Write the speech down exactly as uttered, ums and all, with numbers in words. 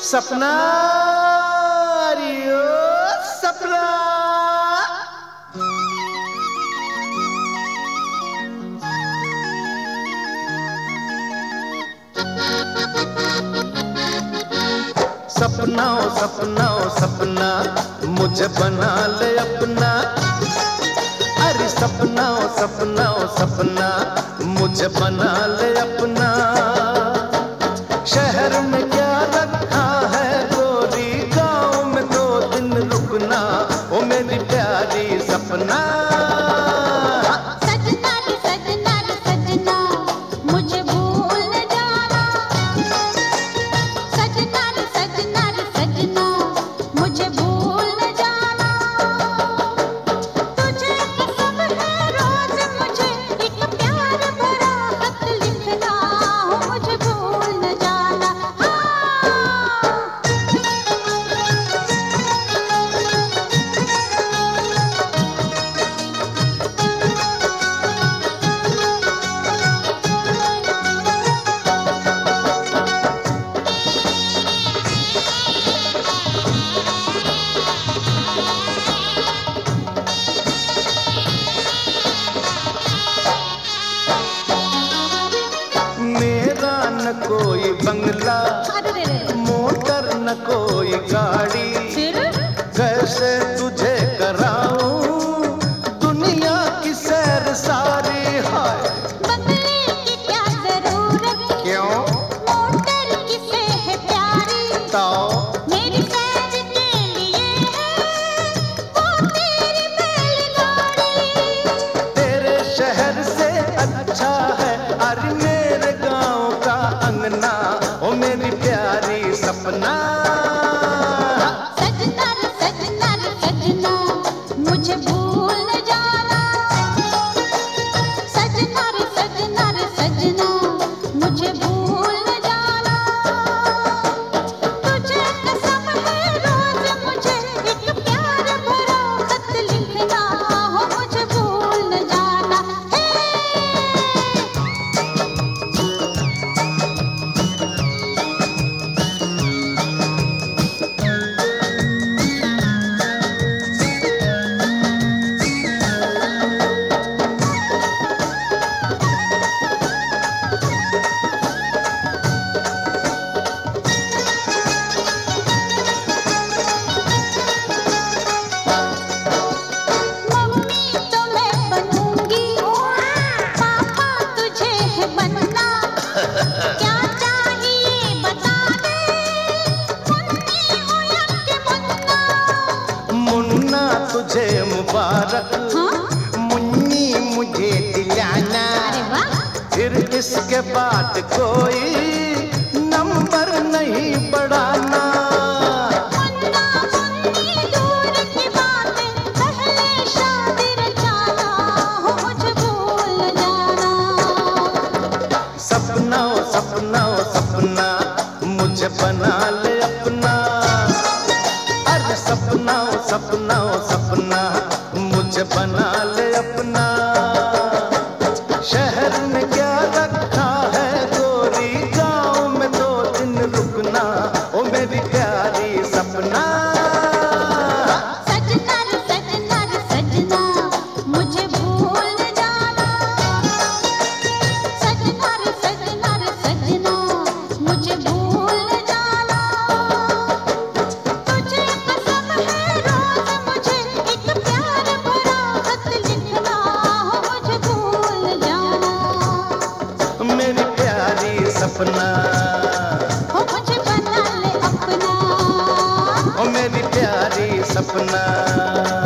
सपना रियो सपना। सपना सपना सपना मुझे बना ले अपना। अरे सपना सपना सपना मुझे बना ले अपना। शहर में क्या रखा है गोरी, गाँव में दो दिन रुकना ओ मेरी प्यारी सपना। सजना रे सजना रे सजना मुझे भूल न जाना। सजना रे सजना रे सजना मुझे भूल न जाना। तुझे कसम है रोज मुझे एक प्यार भरा खत लिखना हो, मुझे भूल न जाना। मेरा न कोई बंगला, अरे रे रे मोटर न कोई गाड़ी, फिर कैसे तुझे कराऊं दुनिया की सैर सारी। हाय बंगले की क्या जरूरत, क्यों मोटर किसे है प्यारी। ताओ मेरी सैर के लिए है वो तेरी बैलगाड़ी। तेरे शहर से अच्छा है अरे मेरे गांव का अंगना ओ मेरी प्यारी सपना। सजना रे सजना रे सजना मुझे भूल न जाना। सजना रे सजना रे सजना मुझे भूल न जाना। तुझे कसम है रोज मुझे एक प्यार भरा खत लिखना हो, मुझे भूल न जाना। हे मम्मी तो मैं बनूंगी, पापा तुझे है बनना। क्या चाहिए बता दे, मुन्नी हो या कि मुन्ना। मुन्ना तुझे मुबारक, हाँ? मुन्नी मुझे दिलाना। अरे वाह फिर इसके बाद कोई नंबर नहीं बढ़ाना। मुन्ना मुन्नी दूर की बातें, पहले शादी रचाना हो, मुझे भूल न जाना। सपना सपना सपना मुझे बना ले अपना। अरे सपना सपना सपना मुझे बना ले अपना। शहर में क्या रखा है गोरी, गाँव में दो दिन रुकना ओ मेरी प्यारी सपना। सजना रे सजना रे सजना मुझे भूल न जाना। सजना रे सजना रे सजना मुझे भूल न जाना। तुझे कसम है रोज मुझे एक प्यार भरा खत लिखना हो, मुझे भूल न जाना। मेरी प्यारी सपना हो मुझे बना ले अपना। ओ मेरी प्यारी सपना।